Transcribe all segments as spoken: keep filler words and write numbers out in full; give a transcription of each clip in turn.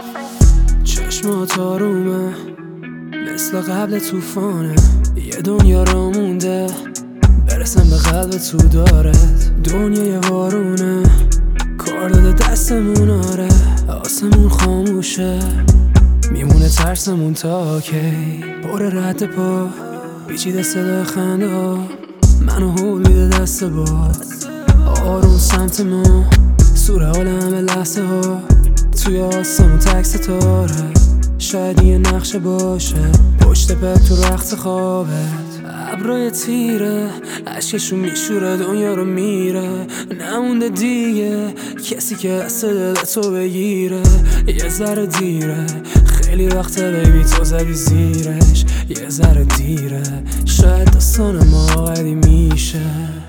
چشمات آرومه مثل قبل توفانه، یه دنیا را مونده برسم به قلب تو دارت. دنیا یه بارونه کار داده دستمون، آره آسمون خاموشه میمونه ترسمون تا کی. پر رد پا پیچیده صدا خنده ها منو هول میده دست باد، آروم سمت ما سور حال همه لحظه ها توی آسمون تک ستاره. شاید یه نقشه باشه پشت پت تو رخت خوابت، ابرای تیره عشقشون میشوره دنیا رو میره. نمونده دیگه کسی که دست دل تو بگیره، یه ذره دیره خیلی وقته بیبی تو زدی زیرش. یه ذره دیره شاید داستان ما قدیمی میشه.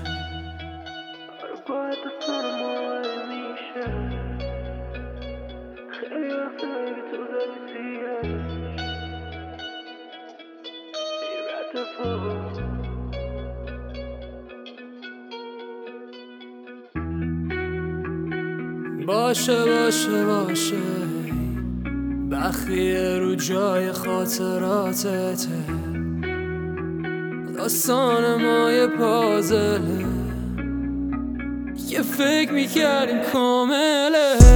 باشه باشه باشه بخیه رو جای خاطراتته، داستان ما یه پازله یه فکر میکردیم کامله.